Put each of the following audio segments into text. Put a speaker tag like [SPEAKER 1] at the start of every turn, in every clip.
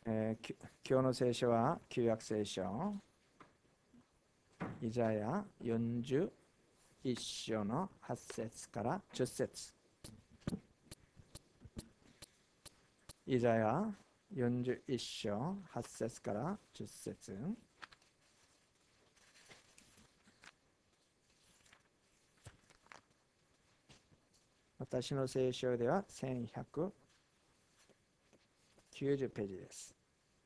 [SPEAKER 1] 今日の聖書は旧約聖書イザヤ41章の8節から10節。イザヤ41章8節から10節。私の聖書では1190ページです。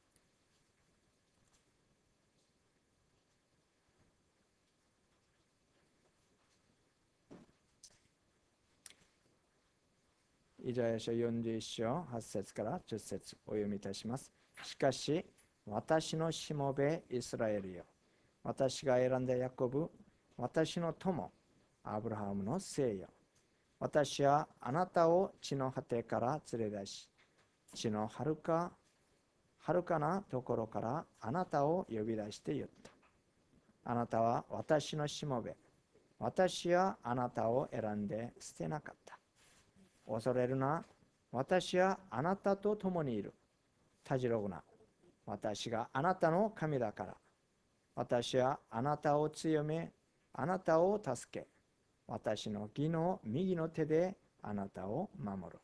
[SPEAKER 1] イザヤ書41章8節から10節お読みいたします。しかし、私のしもべイスラエルよ、私が選んだヤコブ、私の友、アブラハムの聖よ、私はあなたを地の果てから連れ出し、地のはるかなところからあなたを呼び出して言った。あなたは私のしもべ、私はあなたを選んで捨てなかった。恐れるな、私はあなたと共にいる。たじろぐな、私があなたの神だから。私はあなたを強め、あなたを助け、私の義の右の手であなたを守る。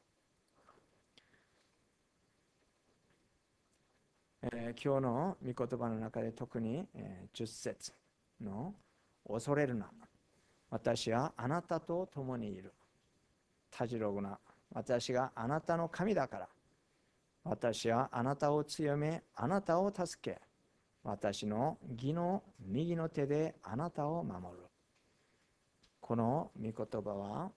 [SPEAKER 1] 今日の御言葉の中で特に、10節の恐れるな、私はあなたと共にいる。たじろぐな、私があなたの神だから。私はあなたを強め、あなたを助け、私の義の右の手であなたを守る。この御言葉は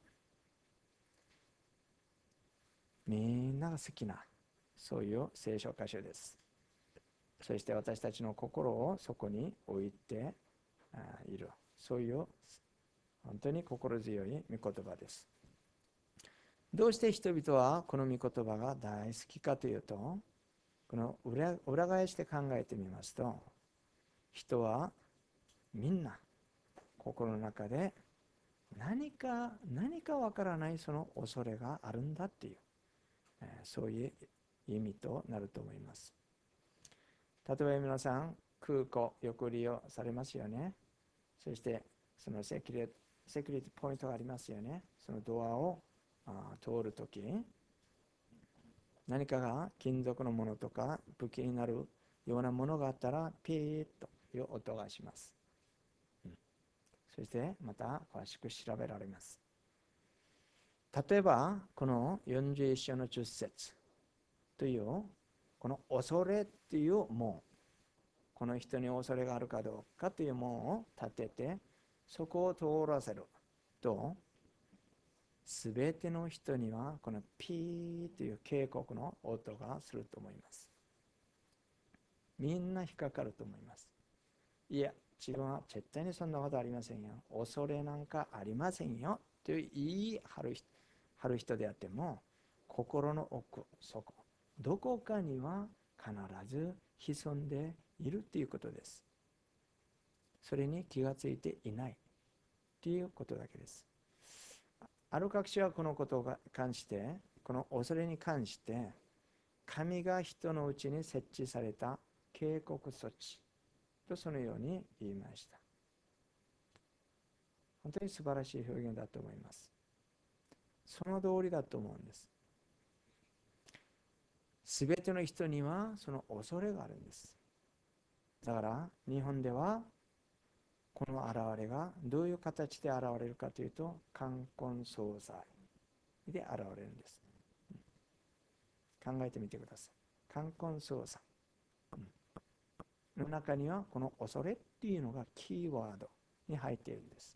[SPEAKER 1] みんなが好きなそういう聖書箇所です。そして私たちの心をそこに置いている、そういう本当に心強い御言葉です。どうして人々はこの御言葉が大好きかというと、この裏返して考えてみますと、人はみんな心の中で何かわからないその恐れがあるんだっていう、そういう意味となると思います。例えば皆さん空港よく利用されますよね。そしてそのセキュリティポイントがありますよね。そのドアを通るとき、何かが金属のものとか武器になるようなものがあったらピーッという音がします。そしてまた詳しく調べられます。例えばこの41章の10節というこの恐れっていう門、この人に恐れがあるかどうかという門を立ててそこを通らせると、すべての人にはこのピーという警告の音がすると思います。みんな引っかかると思います。いや、自分は絶対にそんなことありませんよ、恐れなんかありませんよという言い張る人であっても、心の奥底どこかには必ず潜んでいるということです。それに気がついていないということだけです。ある学者はこのことに関して、この恐れに関して神が人のうちに設置された警告措置とそのように言いました。本当に素晴らしい表現だと思います。その通りだと思うんです。すべての人にはその恐れがあるんです。だから日本ではこの現れがどういう形で現れるかというと、冠婚葬祭で現れるんです。考えてみてください。冠婚葬祭の中にはこの恐れっていうのがキーワードに入っているんです。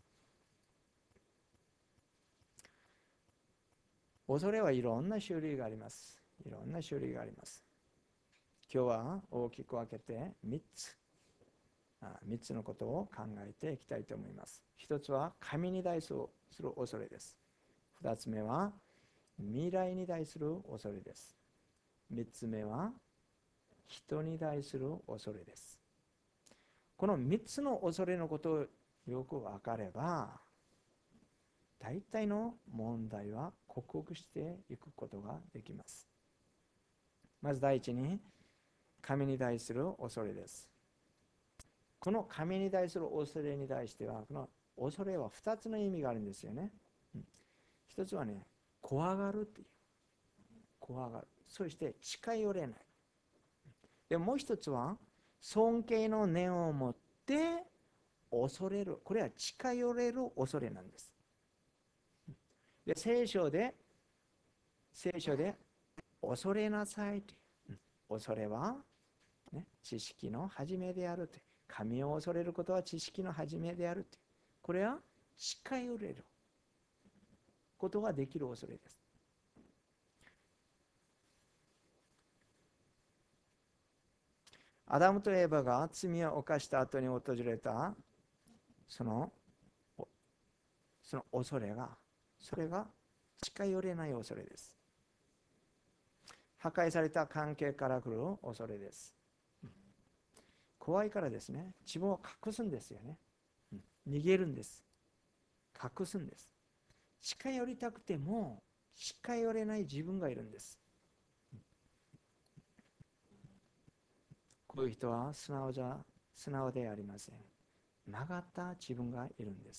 [SPEAKER 1] 恐れはいろんな種類があります。いろんな種類があります。今日は大きく分けて3つのことを考えていきたいと思います。一つは神に対する恐れです。二つ目は未来に対する恐れです。三つ目は人に対する恐れです。この三つの恐れのことをよく分かれば、大体の問題は克服していくことができます。まず第一に、 神に対する恐れです。この神に対する恐れに対しては、この恐れは2つの意味があるんですよね。一つはね、怖がるっていう。怖がる。そして近寄れない。でもう一つは、尊敬の念を持って恐れる。これは近寄れる恐れなんです。で、聖書で恐れなさいという。恐れは、ね、知識の始めであるという。神を恐れることは知識の始めであるという。これは近寄れることができる恐れです。アダムとエバが罪を犯した後に訪れたその恐れが、それが近寄れない恐れです。破壊された関係から来る恐れです。怖いからですね、自分を隠すんですよね。逃げるんです。隠すんです。近寄りたくても近寄れない自分がいるんです。こういう人は素直でありません。曲がった自分がいるんです。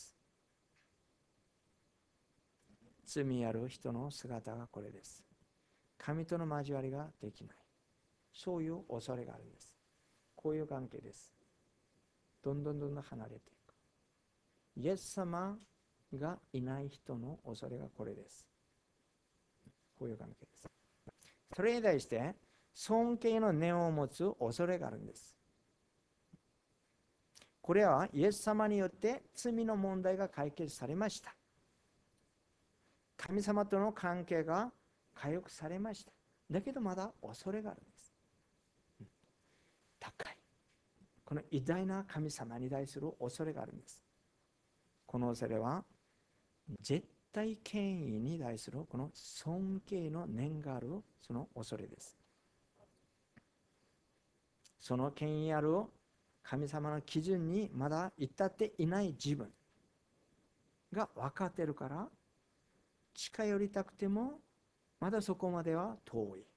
[SPEAKER 1] 罪ある人の姿がこれです。神との交わりができない。そういう恐れがあるんです。こういう関係です。どんどん離れていく。イエス様がいない人の恐れがこれです。こういう関係です。それに対して尊敬の念を持つ恐れがあるんです。これはイエス様によって罪の問題が解決されました。神様との関係が回復されました。だけどまだ恐れがあるんです。高い。この偉大な神様に対する恐れがあるんです。この恐れは絶対権威に対するこの尊敬の念があるその恐れです。その権威ある神様の基準にまだ至っていない自分が分かっているから、近寄りたくてもまだそこまでは遠い。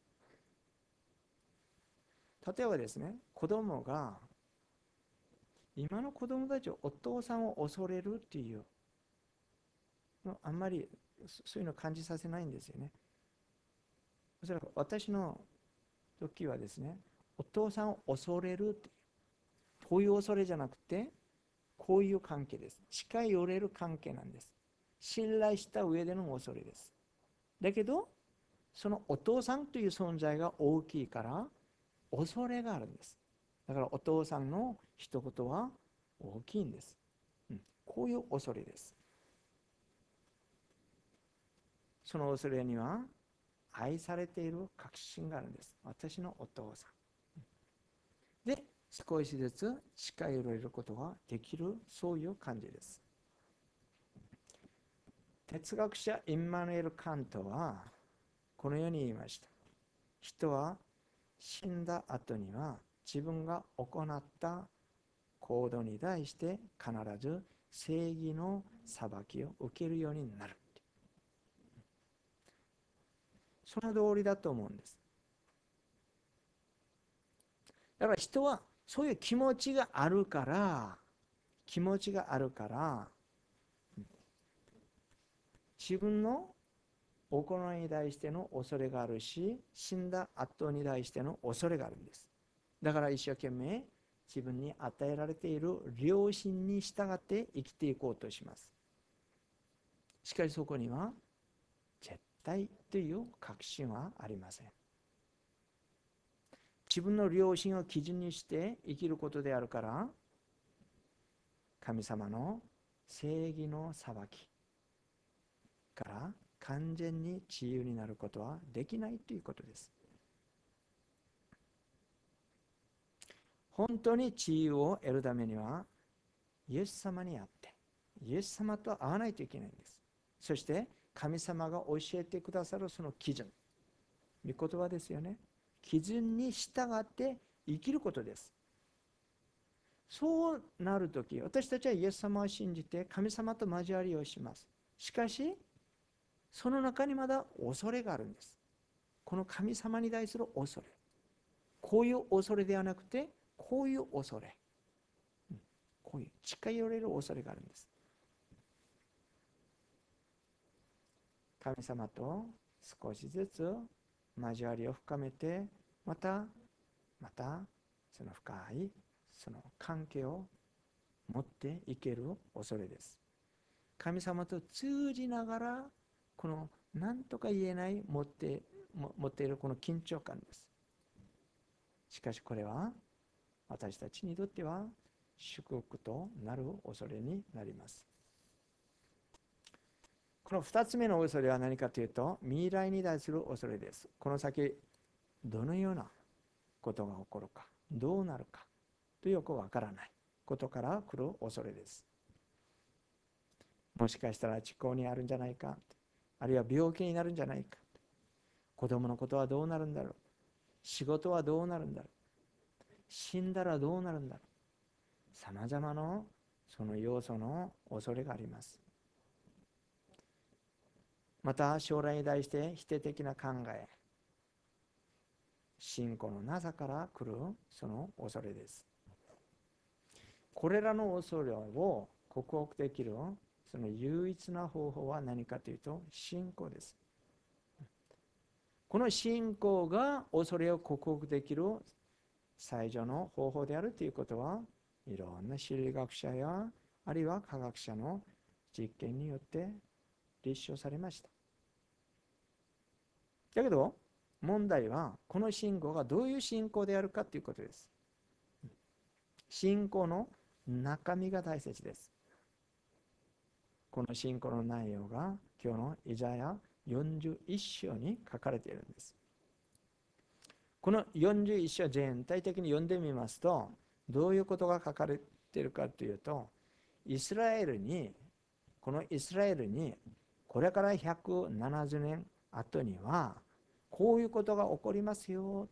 [SPEAKER 1] 例えばですね、子供が今の子供たちはお父さんを恐れるっていうあんまりそういうの感じさせないんですよね。おそらく私の時はですね、お父さんを恐れるっていう、こういう恐れじゃなくて、こういう関係です。近寄れる関係なんです。信頼した上での恐れです。だけど、そのお父さんという存在が大きいから、恐れがあるんです。だからお父さんの一言は大きいんです。こういう恐れです。その恐れには愛されている確信があるんです。私のお父さん。で、少しずつ近寄れることができる、そういう感じです。哲学者インマヌエル・カントはこのように言いました。人は死んだ後には自分が行った行動に対して必ず正義の裁きを受けるようになる。その通りだと思うんです。だから人はそういう気持ちがあるから、自分の行いに対しての恐れがあるし、死んだ後に対しての恐れがあるんです。だから一生懸命自分に与えられている良心に従って生きていこうとします。しかしそこには絶対という確信はありません。自分の良心を基準にして生きることであるから、神様の正義の裁きから完全に自由になることはできないということです。本当に自由を得るためには、イエス様に会って、イエス様と会わないといけないんです。そして、神様が教えてくださるその基準、御言葉ですよね。基準に従って生きることです。そうなるとき、私たちはイエス様を信じて神様と交わりをします。しかし、その中にまだ恐れがあるんです。この神様に対する恐れ。 こういう恐れではなくて、こういう恐れ。こういう近寄れる恐れがあるんです。神様と少しずつ交わりを深めて、またその深いその関係を持っていける恐れです。神様と通じながら、この何とか言えない持っているこの緊張感です。しかしこれは私たちにとっては祝福となる恐れになります。この2つ目の恐れは何かというと、未来に対する恐れです。この先どのようなことが起こるか、どうなるかとよくわからないことから来る恐れです。もしかしたら地高にあるんじゃないか、あるいは病気になるんじゃないか、子供のことはどうなるんだろう、仕事はどうなるんだろう、死んだらどうなるんだろう、さまざまなその要素の恐れがあります。また将来に対して否定的な考え、信仰のなさから来るその恐れです。これらの恐れを克服できるその唯一な方法は何かというと、信仰です。この信仰が恐れを克服できる最上の方法であるということは、いろんな心理学者やあるいは科学者の実験によって立証されました。だけど問題は、この信仰がどういう信仰であるかということです。信仰の中身が大切です。この信仰の内容が今日のイザヤ41章に書かれているんです。この41章全体的に読んでみますと、どういうことが書かれているかというと、このイスラエルにこれから170年後にはこういうことが起こりますよ。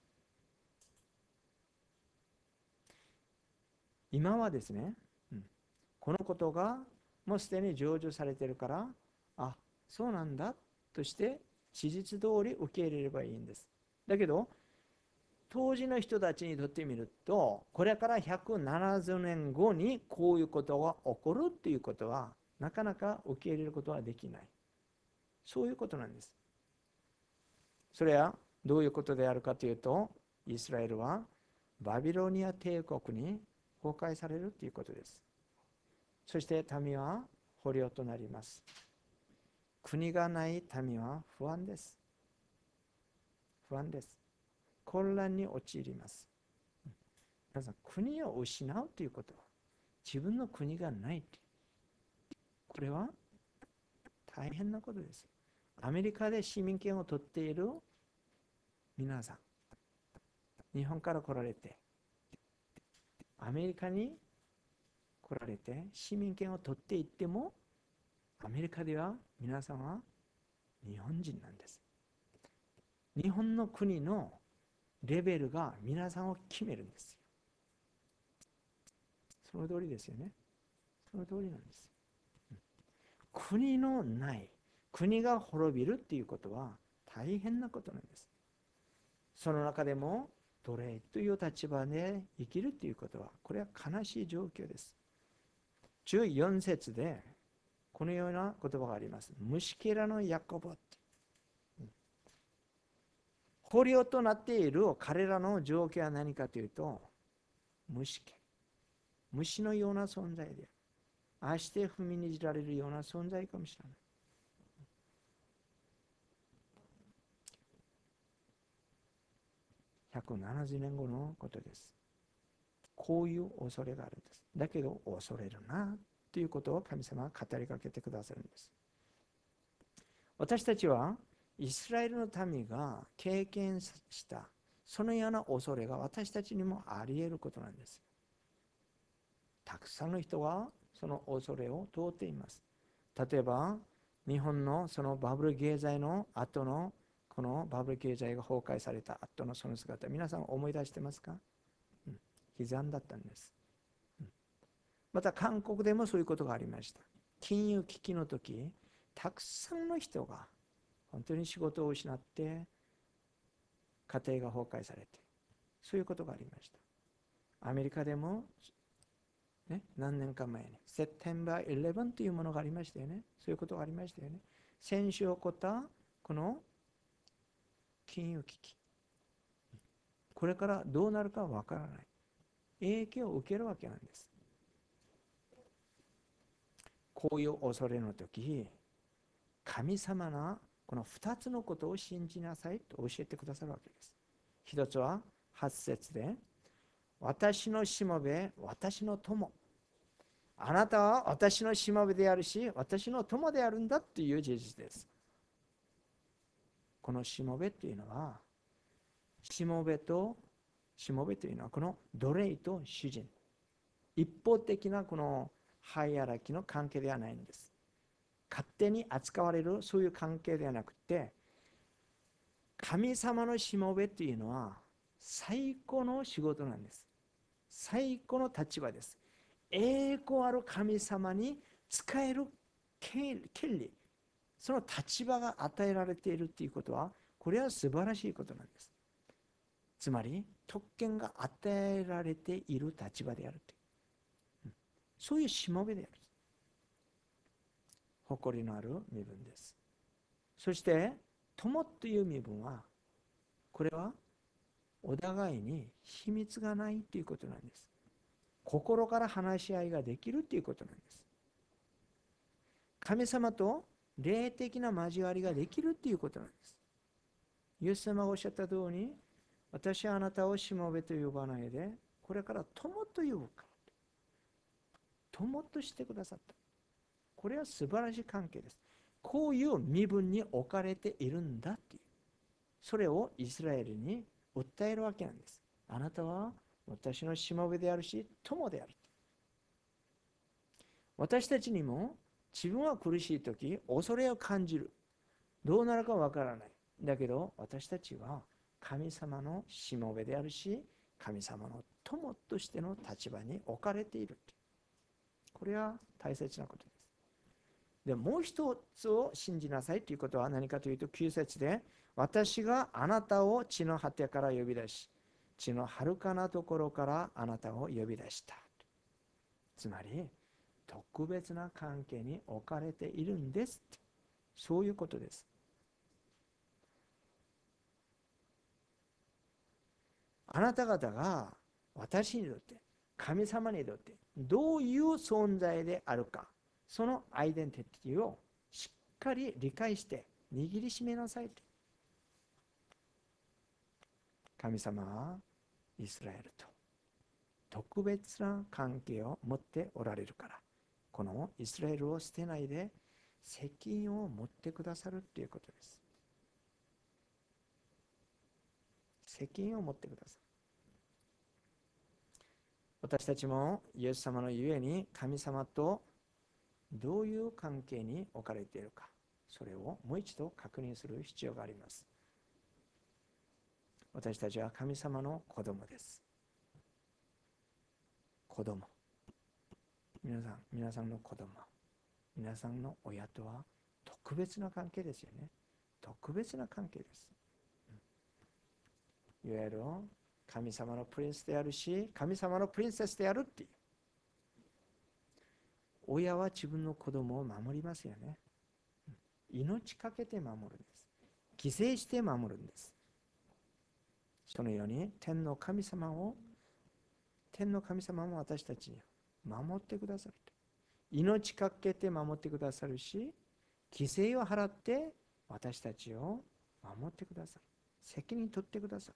[SPEAKER 1] 今はですね、このことがもうすでに成就されているから、あ、そうなんだとして事実通り受け入れればいいんです。だけど当時の人たちにとってみると、これから170年後にこういうことが起こるっていうことはなかなか受け入れることはできない。そういうことなんです。それはどういうことであるかというと、イスラエルはバビロニア帝国に崩壊されるということです。そして民は捕虜となります。国がない民は不安です。不安です。混乱に陥ります。皆さん、国を失うということは、自分の国がない。これは大変なことです。アメリカで市民権を取っている皆さん、日本から来られて、アメリカに来られて市民権を取っていっても、アメリカでは皆さんは日本人なんです。日本の国のレベルが皆さんを決めるんですよ。その通りですよね。その通りなんです。国のない、国が滅びるっていうことは大変なことなんです。その中でも奴隷という立場で生きるということは、これは悲しい状況です。14節でこのような言葉があります。虫けらのヤコブ。捕虜となっている彼らの状況は何かというと、虫のような存在で、足して踏みにじられるような存在かもしれない。170年後のことです。こういう恐れがあるんです。だけど恐れるなということを神様は語りかけてくださるんです。私たちはイスラエルの民が経験したそのような恐れが私たちにもあり得ることなんです。たくさんの人はその恐れを通っています。例えば日本のそのバブル経済の後のこのバブル経済が崩壊された後のその姿、皆さん思い出してますか？悲惨だったんです。また韓国でもそういうことがありました。金融危機の時、たくさんの人が本当に仕事を失って家庭が崩壊されて、 そういうことがありました。アメリカでも、ね、何年か前に、September 11というものがありましたよね。そういうことがありましたよね。先週起こったこの金融危機。これからどうなるかわからない。影響を受けるわけなんです。こういう恐れの時、神様がこの2つのことを信じなさいと教えてくださるわけです。一つは8節で、私のしもべ、私の友。あなたは私のしもべであるし、私の友であるんだという事実です。このしもべというのは、しもべというのはこの奴隷と主人。一方的なこのハイアラキの関係ではないんです。勝手に扱われるそういう関係ではなくて、神様のしもべというのは最高の仕事なんです。最高の立場です。栄光ある神様に仕える権利、その立場が与えられているということは、これは素晴らしいことなんです。つまり特権が与えられている立場であるという、そういうしもべである。誇りのある身分です。そして友という身分は、これはお互いに秘密がないということなんです。心から話し合いができるということなんです。神様と霊的な交わりができるということなんです。イエス様がおっしゃった通り、私はあなたをしもべと呼ばないで、これから友と呼ぶから。友としてくださった。これは素晴らしい関係です。こういう身分に置かれているんだっていう。それをイスラエルに訴えるわけなんです。あなたは私のしもべであるし、友である。私たちにも自分は苦しいとき、恐れを感じる。どうなるかわからない。だけど私たちは神様のしもべであるし、神様の友としての立場に置かれている。これは大切なことです。でもう一つを信じなさいということは何かというと、9節で、私があなたを地の果てから呼び出し、地の遥かなところからあなたを呼び出した。つまり特別な関係に置かれているんです。そういうことです。あなた方が私にとって、神様にとってどういう存在であるか、そのアイデンティティをしっかり理解して握りしめなさいと。神様はイスラエルと特別な関係を持っておられるから、このイスラエルを捨てないで責任を持ってくださるということです。責任を持ってください。私たちもイエス様のゆえに神様とどういう関係に置かれているか、それをもう一度確認する必要があります。私たちは神様の子供です。子供。皆さんの子供、皆さんの親とは特別な関係ですよね。特別な関係です。いわゆる神様のプリンスであるし、神様のプリンセスであるっていう。親は自分の子供を守りますよね。命かけて守るんです。犠牲して守るんです。そのように天の神様も私たちに守ってくださる。命かけて守ってくださるし、犠牲を払って私たちを守ってくださる。責任取ってくださる。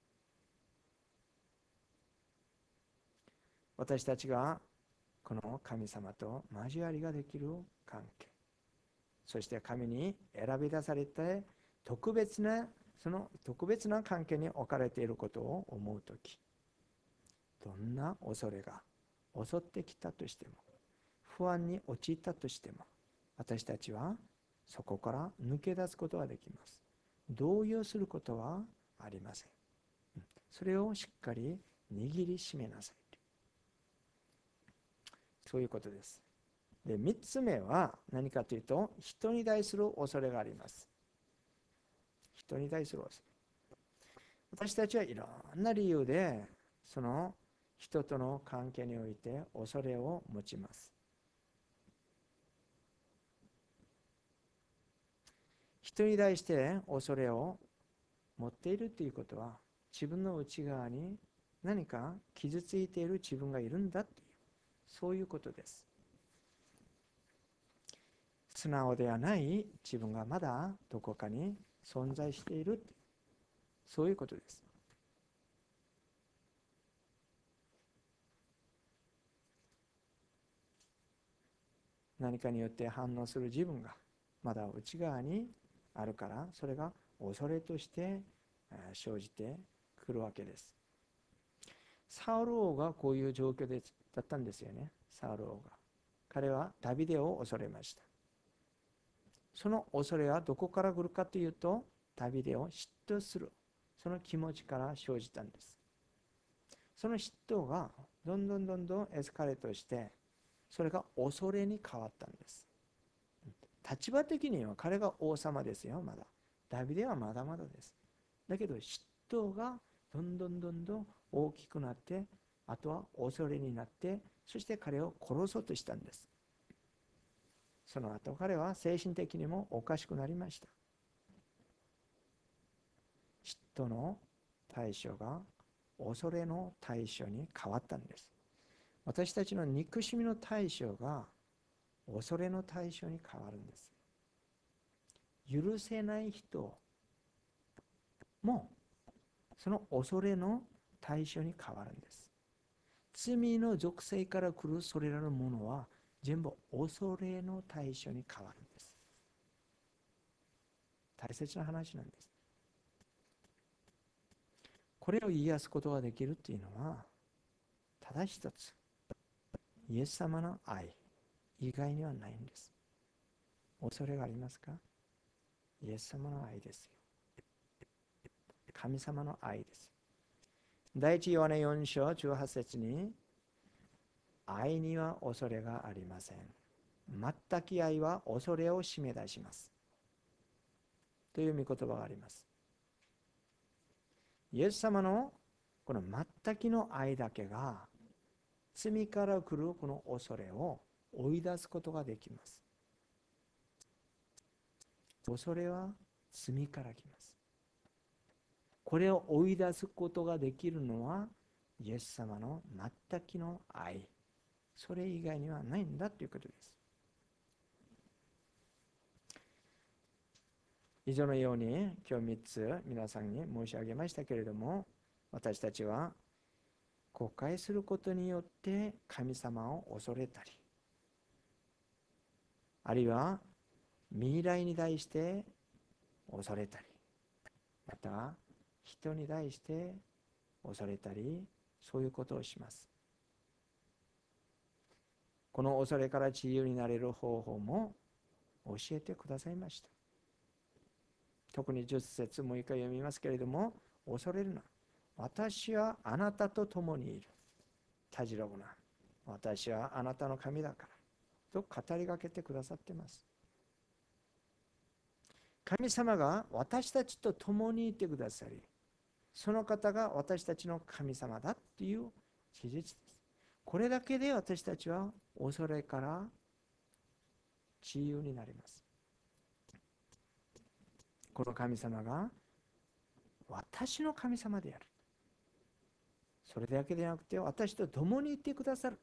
[SPEAKER 1] 私たちがこの神様と交わりができる関係、そして神に選び出されてその特別な関係に置かれていることを思うとき、どんな恐れが襲ってきたとしても、不安に陥ったとしても、私たちはそこから抜け出すことができます。動揺することはありません。それをしっかり握りしめなさい。そういうことです。で、3つ目は何かというと、人に対する恐れがあります。人に対する恐れ。 私たちはいろんな理由でその人との関係において恐れを持ちます。人に対して恐れを持っているということは、自分の内側に何か傷ついている自分がいるんだという、そういうことです。素直ではない自分がまだどこかに存在している、そういうことです。何かによって反応する自分がまだ内側にあるから、それが恐れとして生じてくるわけです。サウル王がこういう状況だったんですよね。サウル王が、彼はダビデを恐れました。その恐れはどこから来るかというと、ダビデを嫉妬する、その気持ちから生じたんです。その嫉妬がどんどんエスカレートして、それが恐れに変わったんです。立場的には彼が王様ですよ、まだ。ダビデはまだまだです。だけど嫉妬がどんどん大きくなって、あとは恐れになって、そして彼を殺そうとしたんです。その後彼は精神的にもおかしくなりました。嫉妬の対処が恐れの対処に変わったんです。私たちの憎しみの対処が恐れの対処に変わるんです。許せない人もその恐れの対処に変わるんです。罪の属性から来るそれらのものは全部恐れの対処に変わるんです。大切な話なんです。これを癒すことができるっていうのは、ただ一つ、イエス様の愛以外にはないんです。恐れがありますか？イエス様の愛ですよ。神様の愛です。第一ヨハネ4章18節に、愛には恐れがありません。全く愛は恐れを締め出します。という御言葉があります。イエス様のこの全くの愛だけが、罪から来るこの恐れを追い出すことができます。恐れは罪から来ます。これを追い出すことができるのは、イエス様の全くの愛。それ以外にはないんだということです。以上のように今日3つ皆さんに申し上げましたけれども、私たちは後悔することによって神様を恐れたり、あるいは未来に対して恐れたり、また人に対して恐れたり、そういうことをします。この恐れから自由になれる方法も教えてくださいました。特に10節もう一回読みますけれども、恐れるな。私はあなたと共にいる。たじろぐな。私はあなたの神だから。と語りかけてくださっています。神様が私たちと共にいてくださり、その方が私たちの神様だという事実です。これだけで私たちは恐れから自由になります。この神様が私の神様である。それだけでなくて、私と共にいてくださる。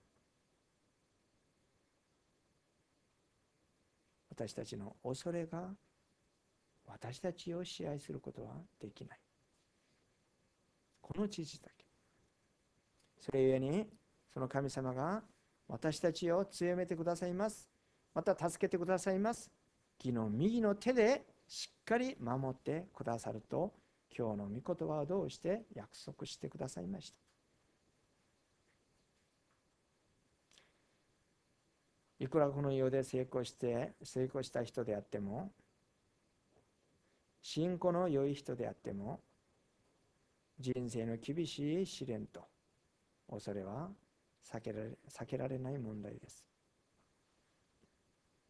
[SPEAKER 1] 私たちの恐れが私たちを支配することはできない。この事実だけ。それゆえに、その神様が私たちを強めてくださいます。また助けてくださいます。義の右の手でしっかり守ってくださると、今日の御言葉を通して約束してくださいました。いくらこの世で成功した人であっても、信仰の良い人であっても、人生の厳しい試練と恐れは避けられない問題です。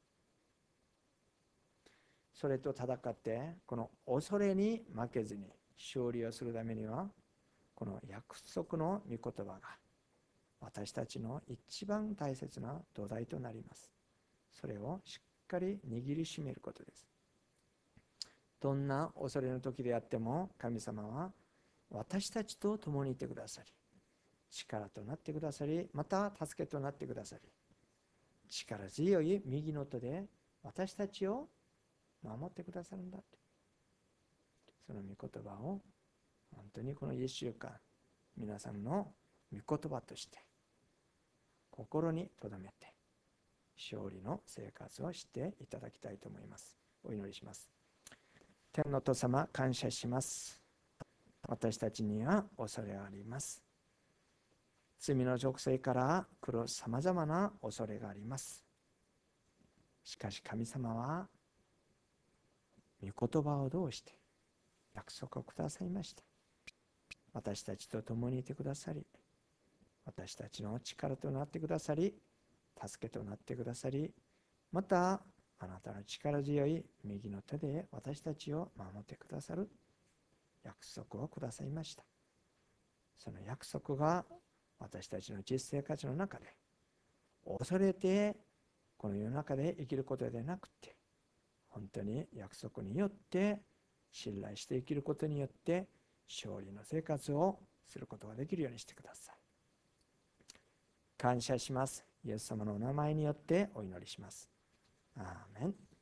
[SPEAKER 1] それと戦って、この恐れに負けずに、 勝利をするためには、この約束の御言葉が私たちの一番大切な土台となります。それをしっかり握りしめることです。どんな恐れの時であっても、神様は私たちと共にいてくださり、力となってくださり、また助けとなってくださり、力強い右の手で私たちを守ってくださるんだ。その御言葉を本当にこの1週間、皆さんの御言葉として心に留めて、勝利の生活をしていただきたいと思います。お祈りします。天の父様、感謝します。私たちには恐れがあります。罪の属性から来るさまざまな恐れがあります。しかし神様は御言葉を通して約束をくださいました。私たちと共にいてくださり、私たちの力となってくださり、助けとなってくださり、またあなたの力強い右の手で私たちを守ってくださる約束をくださいました。その約束が私たちの実生活の中で恐れてこの世の中で生きることでなくて、本当に約束によって信頼して生きることによって勝利の生活をすることができるようにしてください。感謝します。イエス様のお名前によってお祈りします。アーメン。